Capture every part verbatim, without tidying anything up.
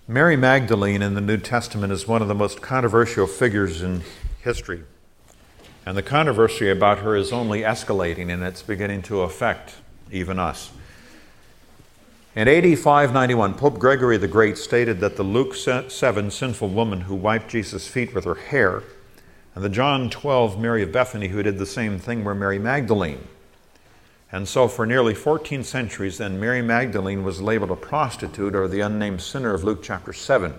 Mary Magdalene in the New Testament is one of the most controversial figures in history. And the controversy about her is only escalating, and it's beginning to affect even us. In A D five ninety-one, Pope Gregory the Great stated that the Luke seven sinful woman who wiped Jesus' feet with her hair, and the John twelve Mary of Bethany who did the same thing, were Mary Magdalene. And so for nearly fourteen centuries then, Mary Magdalene was labeled a prostitute or the unnamed sinner of Luke chapter seven.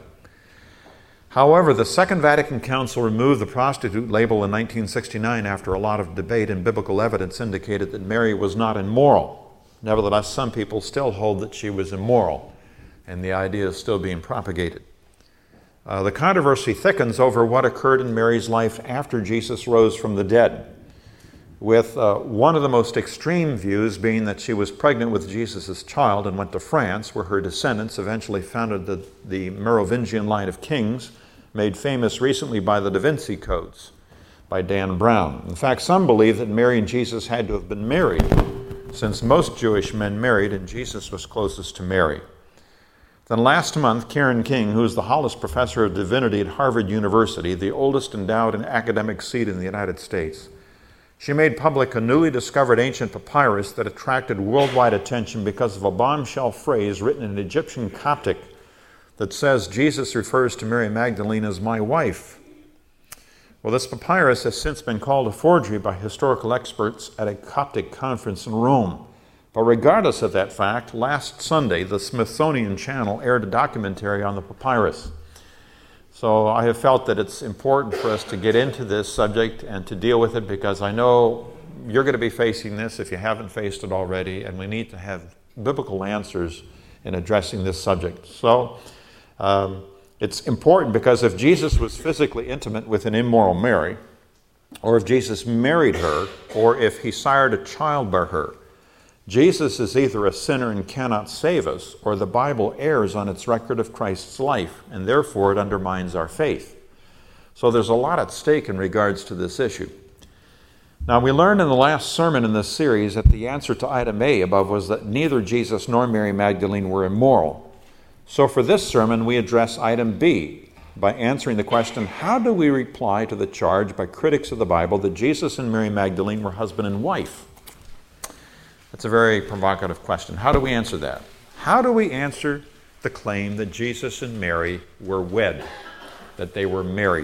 However, the Second Vatican Council removed the prostitute label in nineteen sixty-nine after a lot of debate, and biblical evidence indicated that Mary was not immoral. Nevertheless, some people still hold that she was immoral, and the idea is still being propagated. Uh, the controversy thickens over what occurred in Mary's life after Jesus rose from the dead, with uh, one of the most extreme views being that she was pregnant with Jesus' child and went to France, where her descendants eventually founded the, the Merovingian line of kings, made famous recently by the Da Vinci Codes, by Dan Brown. In fact, some believe that Mary and Jesus had to have been married, since most Jewish men married and Jesus was closest to Mary. Then last month, Karen King, who is the Hollis Professor of Divinity at Harvard University, the oldest endowed academic seat in the United States, she made public a newly discovered ancient papyrus that attracted worldwide attention because of a bombshell phrase written in Egyptian Coptic that says Jesus refers to Mary Magdalene as my wife. Well, this papyrus has since been called a forgery by historical experts at a Coptic conference in Rome. But regardless of that fact, last Sunday, the Smithsonian Channel aired a documentary on the papyrus. So I have felt that it's important for us to get into this subject and to deal with it, because I know you're going to be facing this if you haven't faced it already, and we need to have biblical answers in addressing this subject. So um, it's important because if Jesus was physically intimate with an immoral Mary, or if Jesus married her, or if he sired a child by her, Jesus is either a sinner and cannot save us, or the Bible errs on its record of Christ's life, and therefore it undermines our faith. So there's a lot at stake in regards to this issue. Now, we learned in the last sermon in this series that the answer to item A above was that neither Jesus nor Mary Magdalene were immoral. So for this sermon, we address item B by answering the question, how do we reply to the charge by critics of the Bible that Jesus and Mary Magdalene were husband and wife? That's a very provocative question. How do we answer that? How do we answer the claim that Jesus and Mary were wed, that they were married?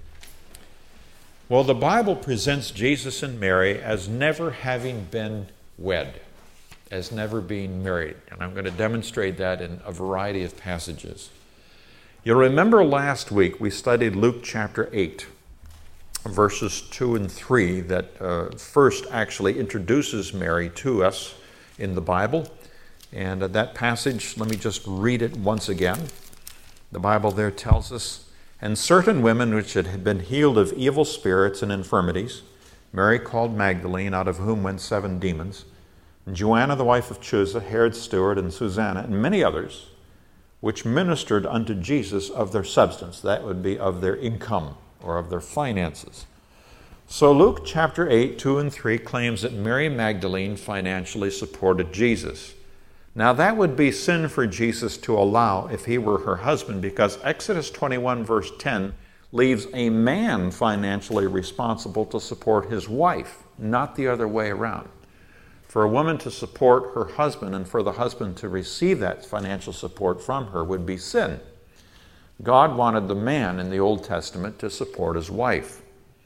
Well, the Bible presents Jesus and Mary as never having been wed, as never being married. And I'm going to demonstrate that in a variety of passages. You'll remember last week we studied Luke chapter eight. Verses two and three that uh, first actually introduces Mary to us in the Bible. And uh, that passage, let me just read it once again. The Bible there tells us, "And certain women which had been healed of evil spirits and infirmities, Mary called Magdalene, out of whom went seven demons, and Joanna the wife of Chuza, Herod's steward, and Susanna, and many others, which ministered unto Jesus of their substance," that would be of their income, or of their finances. So Luke chapter eight, two and three claims that Mary Magdalene financially supported Jesus. Now that would be sin for Jesus to allow if he were her husband, because Exodus twenty-one verse ten leaves a man financially responsible to support his wife, not the other way around. For a woman to support her husband and for the husband to receive that financial support from her would be sin. God wanted the man in the Old Testament to support his wife.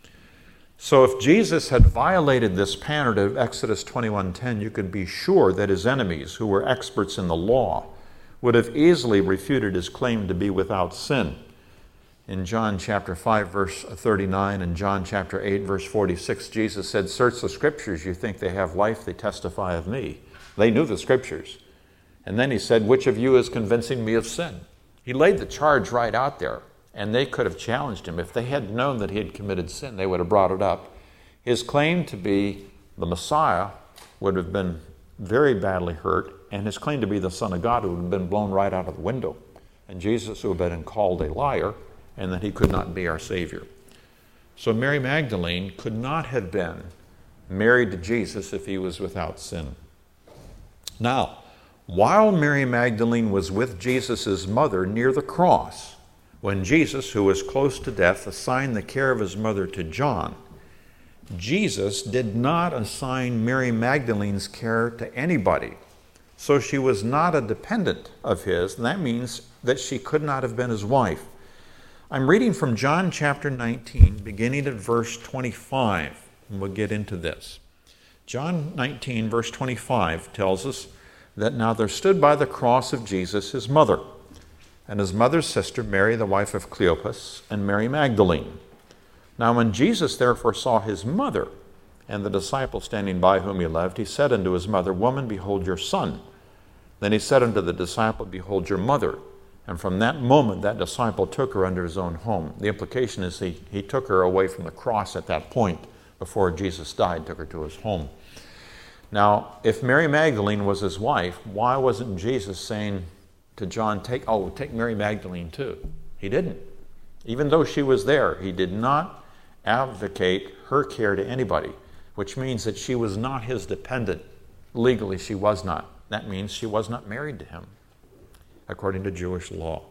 So if Jesus had violated this pattern of Exodus twenty-one ten, you could be sure that his enemies, who were experts in the law, would have easily refuted his claim to be without sin. In John chapter five, verse thirty-nine, and John chapter eight, verse forty-six, Jesus said, "Search the Scriptures, you think they have life, they testify of me." They knew the Scriptures. And then he said, "Which of you is convincing me of sin?" He laid the charge right out there, and they could have challenged him. If they had known that he had committed sin, they would have brought it up. His claim to be the Messiah would have been very badly hurt, and his claim to be the Son of God would have been blown right out of the window. And Jesus would have been called a liar, and that he could not be our Savior. So Mary Magdalene could not have been married to Jesus if he was without sin. Now, while Mary Magdalene was with Jesus' mother near the cross, when Jesus, who was close to death, assigned the care of his mother to John, Jesus did not assign Mary Magdalene's care to anybody. So she was not a dependent of his, and that means that she could not have been his wife. I'm reading from John chapter nineteen, beginning at verse twenty-five, and we'll get into this. John nineteen, verse twenty-five tells us that now there stood by the cross of Jesus his mother, and his mother's sister, Mary, the wife of Cleopas, and Mary Magdalene. Now when Jesus therefore saw his mother and the disciple standing by whom he loved, he said unto his mother, Woman, behold your son. Then he said unto the disciple, Behold your mother. And from that moment, that disciple took her under his own home. The implication is he, he took her away from the cross at that point, before Jesus died, took her to his home. Now, if Mary Magdalene was his wife, why wasn't Jesus saying to John, take, oh, take Mary Magdalene too? He didn't. Even though she was there, he did not advocate her care to anybody, which means that she was not his dependent. Legally, she was not. That means she was not married to him, according to Jewish law.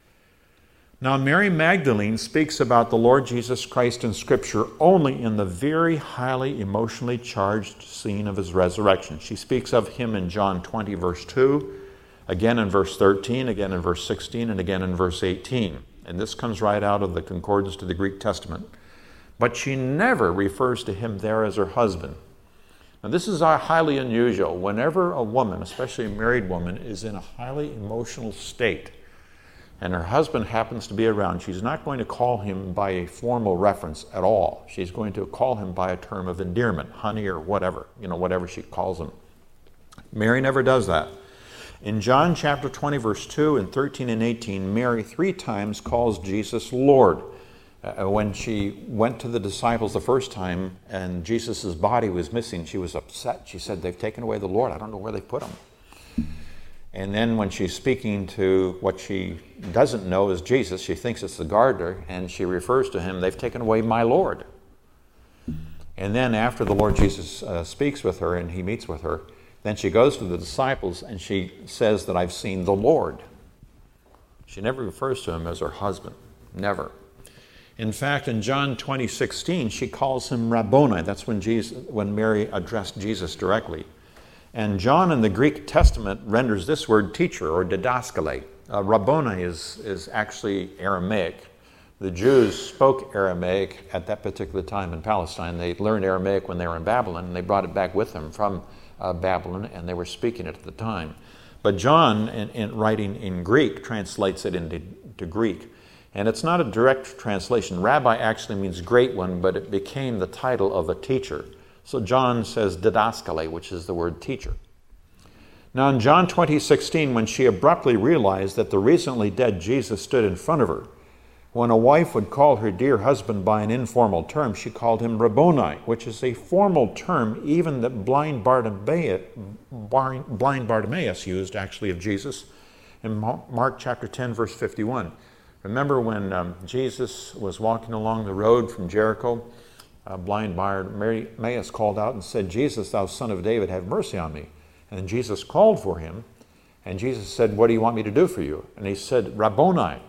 Now, Mary Magdalene speaks about the Lord Jesus Christ in Scripture only in the very highly emotionally charged scene of his resurrection. She speaks of him in John twenty, verse two, again in verse thirteen, again in verse sixteen, and again in verse eighteen. And this comes right out of the concordance to the Greek Testament. But she never refers to him there as her husband. Now, this is highly unusual. Whenever a woman, especially a married woman, is in a highly emotional state, and her husband happens to be around, she's not going to call him by a formal reference at all. She's going to call him by a term of endearment, honey or whatever, you know, whatever she calls him. Mary never does that. In John chapter twenty, verse two and thirteen and eighteen, Mary three times calls Jesus Lord. Uh, when she went to the disciples the first time and Jesus' body was missing, she was upset. She said, they've taken away the Lord. I don't know where they put him. And then when she's speaking to what she doesn't know is Jesus, she thinks it's the gardener, and she refers to him, they've taken away my Lord. And then after the Lord Jesus uh, speaks with her and he meets with her, then she goes to the disciples and she says that I've seen the Lord. She never refers to him as her husband. Never. In fact, in John twenty, sixteen, she calls him Rabboni. That's when, Jesus, when Mary addressed Jesus directly. And John in the Greek Testament renders this word teacher or didaskale. Uh, Rabboni is, is actually Aramaic. The Jews spoke Aramaic at that particular time in Palestine. They learned Aramaic when they were in Babylon, and they brought it back with them from uh, Babylon, and they were speaking it at the time. But John, in, in writing in Greek, translates it into to Greek. And it's not a direct translation. Rabbi actually means great one, but it became the title of a teacher. So John says didaskale, which is the word teacher. Now in John twenty, sixteen, when she abruptly realized that the recently dead Jesus stood in front of her, when a wife would call her dear husband by an informal term, she called him Rabboni, which is a formal term even that blind Bartimaeus, blind Bartimaeus used actually of Jesus in Mark chapter ten, verse fifty-one. Remember when um, Jesus was walking along the road from Jericho, uh, blind Bartimaeus called out and said, Jesus, thou son of David, have mercy on me. And then Jesus called for him, and Jesus said, what do you want me to do for you? And he said, Rabboni.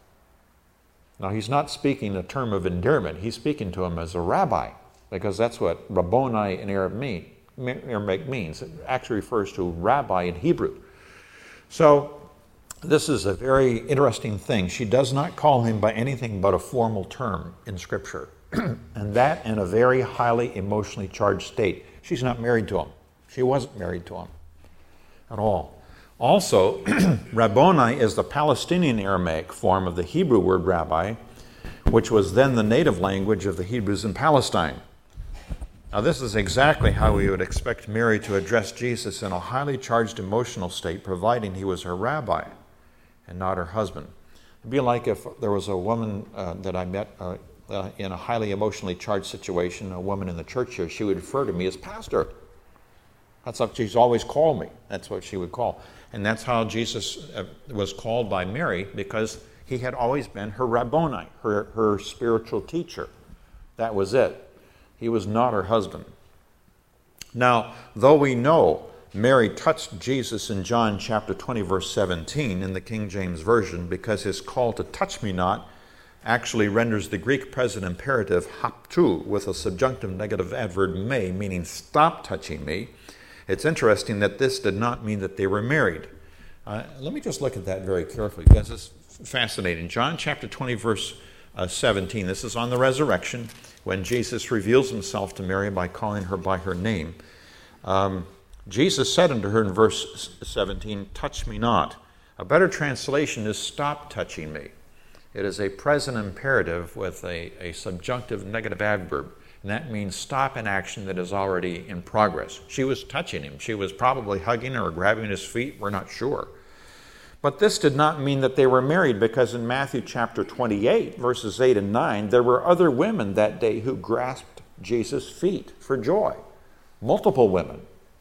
Now he's not speaking a term of endearment. He's speaking to him as a rabbi, because that's what Rabboni in Aramaic means. It actually refers to rabbi in Hebrew. So this is a very interesting thing. She does not call him by anything but a formal term in Scripture. And that in a very highly emotionally charged state. She's not married to him. She wasn't married to him at all. Also, Rabboni is the Palestinian Aramaic form of the Hebrew word rabbi, which was then the native language of the Hebrews in Palestine. Now this is exactly how we would expect Mary to address Jesus in a highly charged emotional state, providing he was her rabbi and not her husband. It'd be like if there was a woman uh, that I met uh, uh, in a highly emotionally charged situation, a woman in the church here, she would refer to me as pastor. That's what she's always called me. That's what she would call. And that's how Jesus uh, was called by Mary, because he had always been her Rabboni, her, her spiritual teacher. That was it. He was not her husband. Now, though we know Mary touched Jesus in John chapter twenty, verse seventeen in the King James Version, because his call to touch me not actually renders the Greek present imperative haptu with a subjunctive negative adverb me, meaning stop touching me. It's interesting that this did not mean that they were married. Uh, let me just look at that very carefully, because it's fascinating. John chapter twenty, verse uh, seventeen. This is on the resurrection, when Jesus reveals himself to Mary by calling her by her name. Um, Jesus said unto her in verse seventeen, touch me not. A better translation is stop touching me. It is a present imperative with a, a subjunctive negative adverb. And that means stop an action that is already in progress. She was touching him. She was probably hugging or grabbing his feet. We're not sure. But this did not mean that they were married, because in Matthew chapter twenty-eight, verses eight and nine, there were other women that day who grasped Jesus' feet for joy. Multiple women.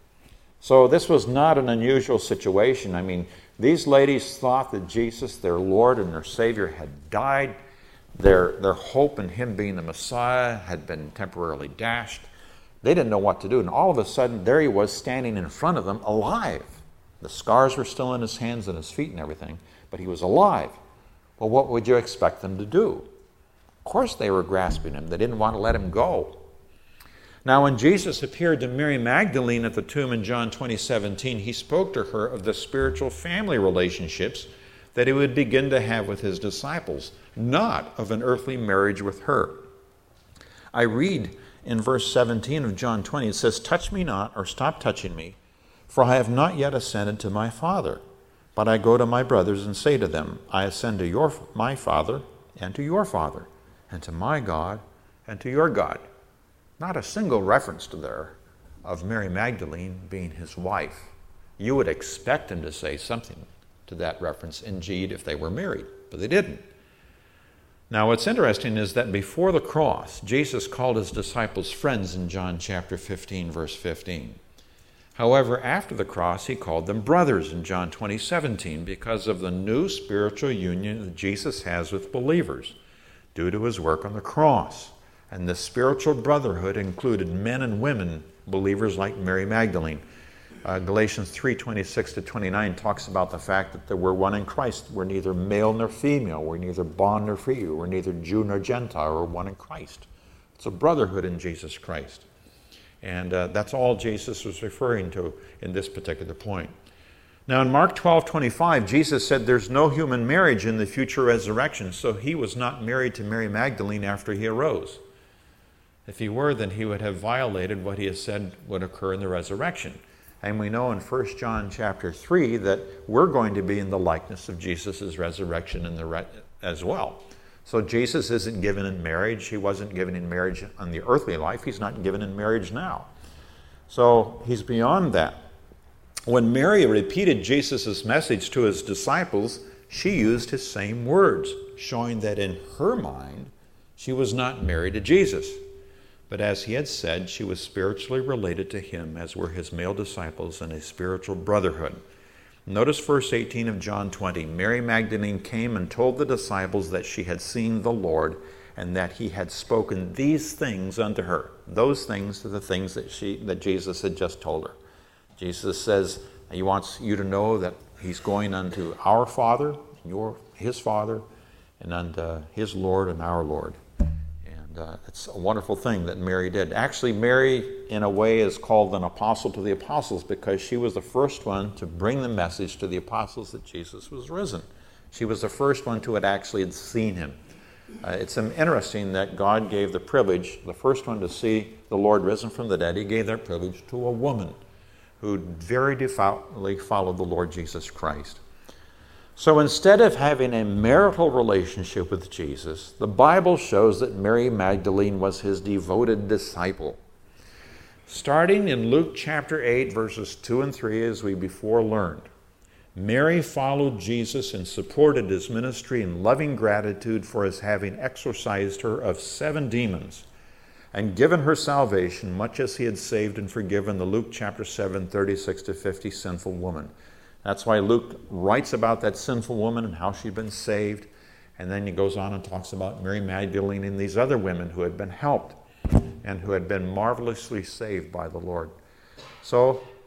So this was not an unusual situation. I mean, these ladies thought that Jesus, their Lord and their Savior, had died. Their, their hope in him being the Messiah had been temporarily dashed. They didn't know what to do. And all of a sudden, there he was standing in front of them, alive. The scars were still in his hands and his feet and everything, but he was alive. Well, what would you expect them to do? Of course they were grasping him. They didn't want to let him go. Now, when Jesus appeared to Mary Magdalene at the tomb in John twenty seventeen, he spoke to her of the spiritual family relationships that he would begin to have with his disciples, not of an earthly marriage with her. I read in verse seventeen of John twenty, it says, touch me not, or stop touching me, for I have not yet ascended to my Father, but I go to my brothers and say to them, I ascend to your my Father and to your Father, and to my God and to your God. Not a single reference to there of Mary Magdalene being his wife. You would expect him to say something to that reference, indeed, if they were married, but they didn't. Now, what's interesting is that before the cross, Jesus called his disciples friends in John chapter fifteen, verse fifteen. However, after the cross, he called them brothers in John twenty seventeen, because of the new spiritual union that Jesus has with believers due to his work on the cross. And the spiritual brotherhood included men and women, believers like Mary Magdalene. Uh, Galatians three, twenty-six to twenty-nine talks about the fact that there were one in Christ. We're neither male nor female. We're neither bond nor free. We're neither Jew nor Gentile. We're one in Christ. It's a brotherhood in Jesus Christ. And uh, that's all Jesus was referring to in this particular point. Now in Mark twelve, twenty-five, Jesus said there's no human marriage in the future resurrection, so he was not married to Mary Magdalene after he arose. If he were, then he would have violated what he has said would occur in the resurrection. And we know in First John chapter three that we're going to be in the likeness of Jesus' resurrection in the re- as well. So Jesus isn't given in marriage. He wasn't given in marriage on the earthly life. He's not given in marriage now. So he's beyond that. When Mary repeated Jesus' message to his disciples, she used his same words, showing that in her mind, she was not married to Jesus. But as he had said, she was spiritually related to him, as were his male disciples in a spiritual brotherhood. Notice verse eighteen of John twenty. Mary Magdalene came and told the disciples that she had seen the Lord, and that he had spoken these things unto her. Those things are the things that she that Jesus had just told her. Jesus says he wants you to know that he's going unto our Father, your his Father, and unto his Lord and our Lord. And uh, it's a wonderful thing that Mary did. Actually, Mary, in a way, is called an apostle to the apostles, because she was the first one to bring the message to the apostles that Jesus was risen. She was the first one to have actually had seen him. Uh, it's interesting that God gave the privilege, the first one to see the Lord risen from the dead, he gave that privilege to a woman who very devoutly followed the Lord Jesus Christ. So instead of having a marital relationship with Jesus, the Bible shows that Mary Magdalene was his devoted disciple. Starting in Luke chapter eight, verses two and three, as we before learned, Mary followed Jesus and supported his ministry in loving gratitude for his having exorcised her of seven demons and given her salvation, much as he had saved and forgiven the Luke chapter seven, thirty-six to fifty sinful woman. That's why Luke writes about that sinful woman and how she'd been saved. And then he goes on and talks about Mary Magdalene and these other women who had been helped and who had been marvelously saved by the Lord. So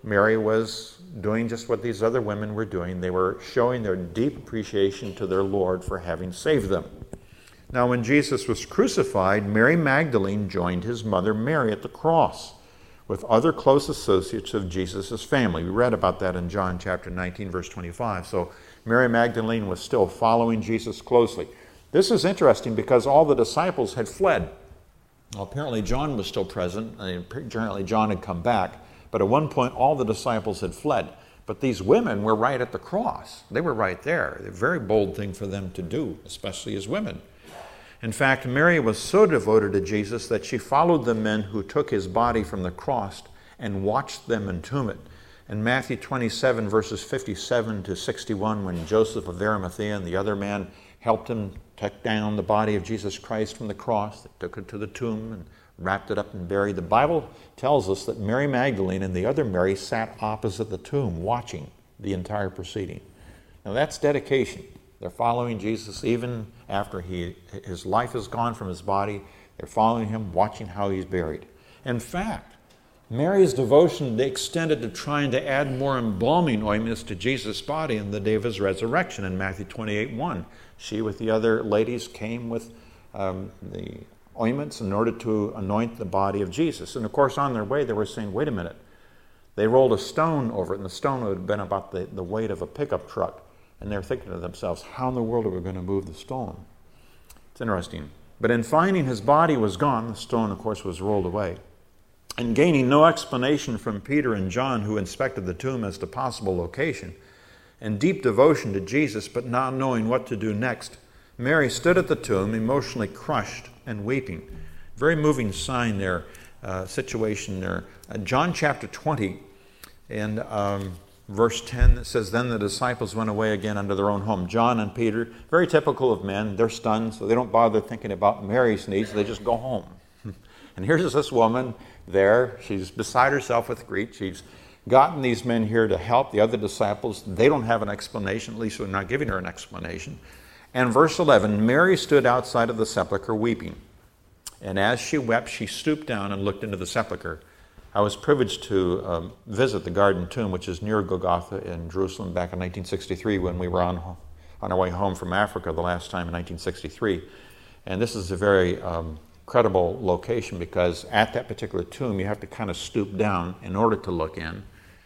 Mary was doing just what these other women were doing. They were showing their deep appreciation to their Lord for having saved them. Now, when Jesus was crucified, Mary Magdalene joined his mother Mary at the cross with other close associates of Jesus' family. We read about that in John chapter nineteen, verse twenty-five. So Mary Magdalene was still following Jesus closely. This is interesting because all the disciples had fled. Well, apparently John was still present, and apparently John had come back, but at one point all the disciples had fled. But these women were right at the cross. They were right there. A very bold thing for them to do, especially as women. In fact, Mary was so devoted to Jesus that she followed the men who took his body from the cross and watched them entomb it. In Matthew twenty-seven, verses fifty-seven to sixty-one, when Joseph of Arimathea and the other man helped him take down the body of Jesus Christ from the cross, they took it to the tomb and wrapped it up and buried. The Bible tells us that Mary Magdalene and the other Mary sat opposite the tomb watching the entire proceeding. Now that's dedication. They're following Jesus even after he, his life is gone from his body. They're following him, watching how he's buried. In fact, Mary's devotion extended to trying to add more embalming ointments to Jesus' body on the day of his resurrection in Matthew twenty-eight one. She with the other ladies came with um, the ointments in order to anoint the body of Jesus. And of course, on their way, they were saying, wait a minute. They rolled a stone over it, and the stone would have been about the, the weight of a pickup truck. And they're thinking to themselves, how in the world are we going to move the stone? It's interesting. But in finding his body was gone, the stone, of course, was rolled away. And gaining no explanation from Peter and John, who inspected the tomb as to possible location, and deep devotion to Jesus, but not knowing what to do next, Mary stood at the tomb, emotionally crushed and weeping. Very moving sign there, uh, situation there. Uh, John chapter twenty, and um, verse ten, it says, then the disciples went away again unto their own home. John and Peter, very typical of men, they're stunned, so they don't bother thinking about Mary's needs, they just go home. And here's this woman there, she's beside herself with grief. She's gotten these men here to help the other disciples. They don't have an explanation, at least they're not giving her an explanation. And verse eleven, Mary stood outside of the sepulchre weeping. And as she wept, she stooped down and looked into the sepulchre. I was privileged to um, visit the Garden Tomb, which is near Golgotha in Jerusalem back in nineteen sixty-three when we were on, on our way home from Africa the last time in nineteen sixty-three. And this is a very um, credible location because at that particular tomb you have to kind of stoop down in order to look in.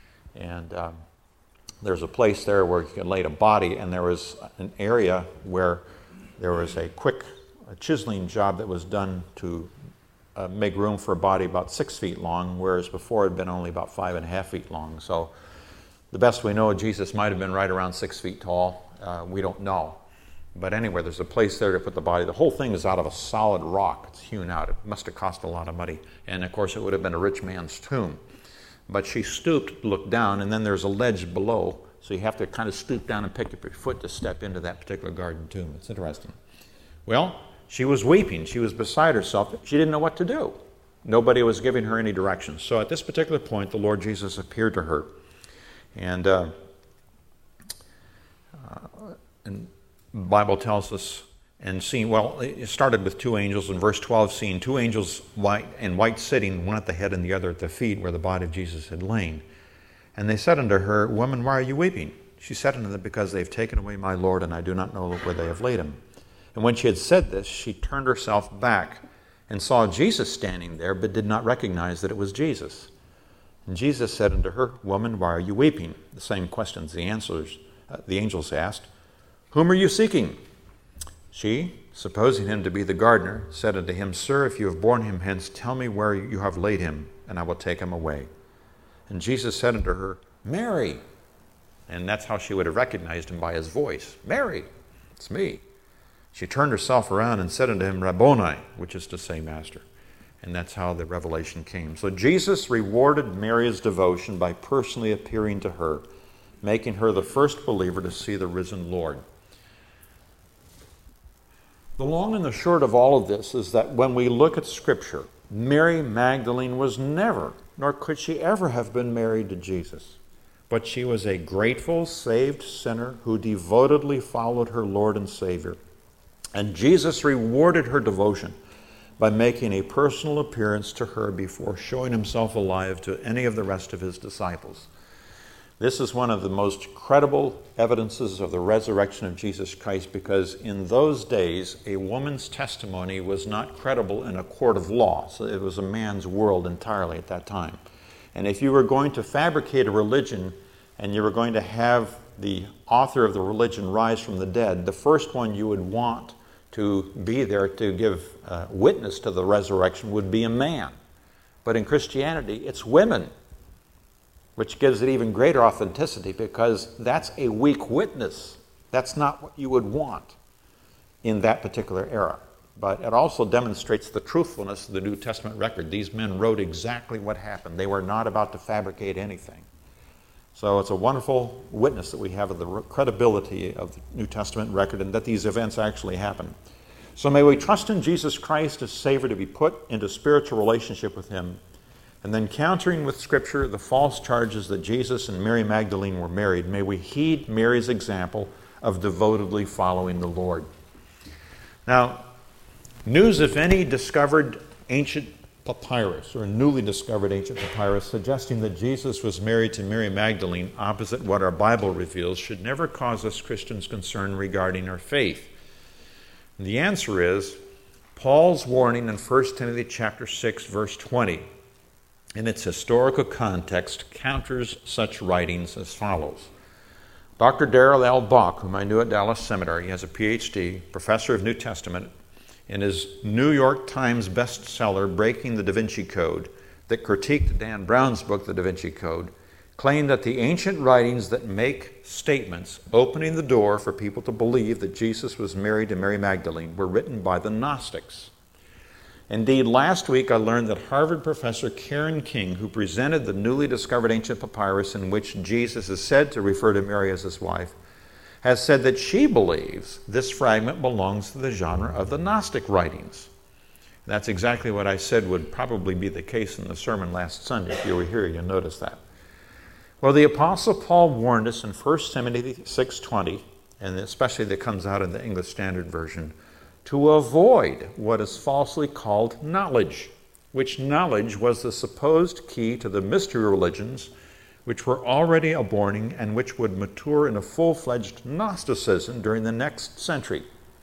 And um, there's a place there where you can lay a body, and there was an area where there was a quick a chiseling job that was done to uh, make room for a body about six feet long, whereas before it had been only about five and a half feet long. So the best we know, Jesus might have been right around six feet tall. Uh, we don't know. But anyway, there's a place there to put the body. The whole thing is out of a solid rock. It's hewn out. It must have cost a lot of money. And of course, it would have been a rich man's tomb. But she stooped, looked down, and then there's a ledge below. So you have to kind of stoop down and pick up your foot to step into that particular garden tomb. It's interesting. Well, she was weeping. She was beside herself. She didn't know what to do. Nobody was giving her any directions. So at this particular point, the Lord Jesus appeared to her. And, uh, uh, and the Bible tells us, and seeing, well, it started with two angels. In verse twelve, seeing two angels white and white sitting, one at the head and the other at the feet, where the body of Jesus had lain. And they said unto her, Woman, why are you weeping? She said unto them, Because they have taken away my Lord, and I do not know where they have laid him. And when she had said this, she turned herself back and saw Jesus standing there, but did not recognize that it was Jesus. And Jesus said unto her, Woman, why are you weeping? The same questions the answers uh, the angels asked. Whom are you seeking? She, supposing him to be the gardener, said unto him, Sir, if you have borne him hence, tell me where you have laid him, and I will take him away. And Jesus said unto her, Mary. And that's how she would have recognized him, by his voice. Mary, it's me. She turned herself around and said unto him, Rabboni, which is to say, Master. And that's how the revelation came. So Jesus rewarded Mary's devotion by personally appearing to her, making her the first believer to see the risen Lord. The long and the short of all of this is that when we look at Scripture, Mary Magdalene was never, nor could she ever have been married to Jesus. But she was a grateful, saved sinner who devotedly followed her Lord and Savior. And Jesus rewarded her devotion by making a personal appearance to her before showing himself alive to any of the rest of his disciples. This is one of the most credible evidences of the resurrection of Jesus Christ, because in those days, a woman's testimony was not credible in a court of law. So it was a man's world entirely at that time. And if you were going to fabricate a religion and you were going to have the author of the religion rise from the dead, the first one you would want to be there to give uh, witness to the resurrection would be a man. But in Christianity, it's women, which gives it even greater authenticity, because that's a weak witness. That's not what you would want in that particular era. But it also demonstrates the truthfulness of the New Testament record. These men wrote exactly what happened. They were not about to fabricate anything. So it's a wonderful witness that we have of the credibility of the New Testament record and that these events actually happened. So may we trust in Jesus Christ as Savior to be put into spiritual relationship with Him, and then countering with Scripture the false charges that Jesus and Mary Magdalene were married, may we heed Mary's example of devotedly following the Lord. Now, news, if any, discovered ancient papyrus, or newly discovered ancient papyrus, suggesting that Jesus was married to Mary Magdalene, opposite what our Bible reveals, should never cause us Christians concern regarding our faith. And the answer is Paul's warning in First Timothy chapter six, verse twenty. In its historical context, counters such writings as follows. Doctor Darrell L. Bock, whom I knew at Dallas Seminary, he has a P H D, professor of New Testament, in his New York Times bestseller, Breaking the Da Vinci Code, that critiqued Dan Brown's book, The Da Vinci Code, claimed that the ancient writings that make statements opening the door for people to believe that Jesus was married to Mary Magdalene were written by the Gnostics. Indeed, last week I learned that Harvard professor Karen King, who presented the newly discovered ancient papyrus in which Jesus is said to refer to Mary as his wife, has said that she believes this fragment belongs to the genre of the Gnostic writings. That's exactly what I said would probably be the case in the sermon last Sunday. If you were here, you'll notice that. Well, the Apostle Paul warned us in First Timothy six twenty, and especially that comes out in the English Standard Version, to avoid what is falsely called knowledge, which knowledge was the supposed key to the mystery religions which were already aborning and which would mature in a full-fledged Gnosticism during the next century.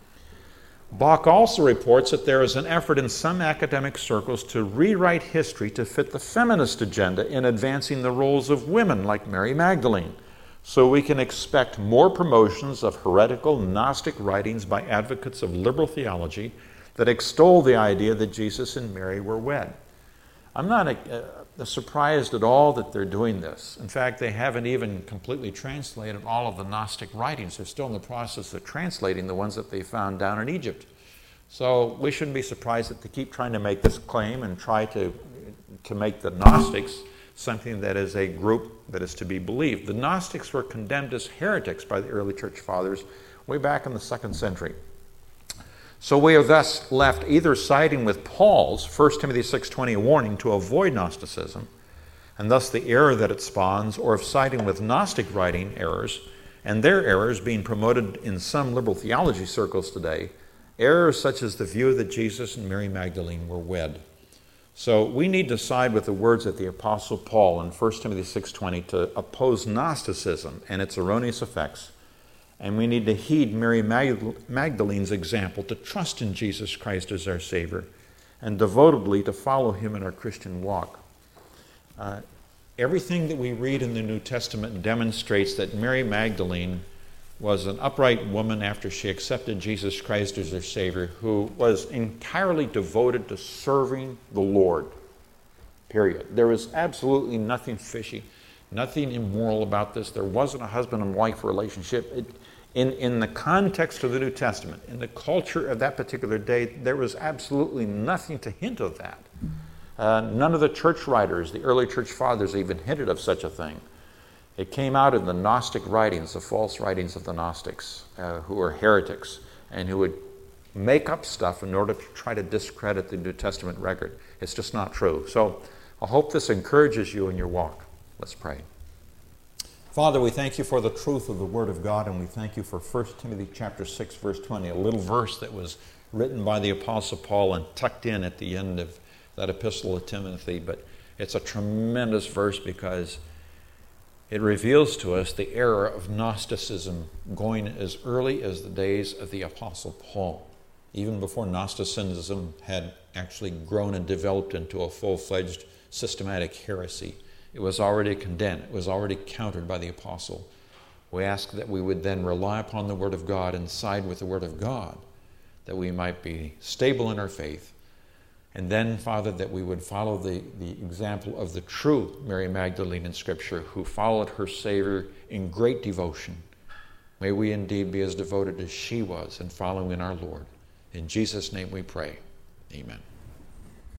Bock also reports that there is an effort in some academic circles to rewrite history to fit the feminist agenda in advancing the roles of women like Mary Magdalene, so we can expect more promotions of heretical Gnostic writings by advocates of liberal theology that extol the idea that Jesus and Mary were wed. I'm not uh, surprised at all that they're doing this. In fact, they haven't even completely translated all of the Gnostic writings. They're still in the process of translating the ones that they found down in Egypt. So we shouldn't be surprised that they keep trying to make this claim and try to, to make the Gnostics something that is a group that is to be believed. The Gnostics were condemned as heretics by the early church fathers way back in the second century. So we are thus left either siding with Paul's First Timothy six twenty warning to avoid Gnosticism, and thus the error that it spawns, or of siding with Gnostic writing errors, and their errors being promoted in some liberal theology circles today, errors such as the view that Jesus and Mary Magdalene were wed. So we need to side with the words of the Apostle Paul in First Timothy six twenty to oppose Gnosticism and its erroneous effects. And we need to heed Mary Magdalene's example to trust in Jesus Christ as our Savior and devotedly to follow Him in our Christian walk. Uh, everything that we read in the New Testament demonstrates that Mary Magdalene was an upright woman after she accepted Jesus Christ as her Savior, who was entirely devoted to serving the Lord, period. There was absolutely nothing fishy, nothing immoral about this. There wasn't a husband and wife relationship. It, in, in the context of the New Testament, in the culture of that particular day, there was absolutely nothing to hint of that. Uh, none of the church writers, the early church fathers, even hinted of such a thing. It came out in the Gnostic writings, the false writings of the Gnostics, uh, who were heretics and who would make up stuff in order to try to discredit the New Testament record. It's just not true. So I hope this encourages you in your walk. Let's pray. Father, we thank you for the truth of the Word of God, and we thank you for First Timothy chapter six, verse twenty, a little verse that was written by the Apostle Paul and tucked in at the end of that epistle of Timothy. But it's a tremendous verse because It reveals to us the era of Gnosticism going as early as the days of the Apostle Paul, even before Gnosticism had actually grown and developed into a full-fledged systematic heresy. It was already condemned. It was already countered by the apostle. We ask that we would then rely upon the Word of God and side with the Word of God, that we might be stable in our faith. And then, Father, that we would follow the, the example of the true Mary Magdalene in Scripture, who followed her Savior in great devotion. May we indeed be as devoted as she was in following our Lord. In Jesus' name we pray. Amen.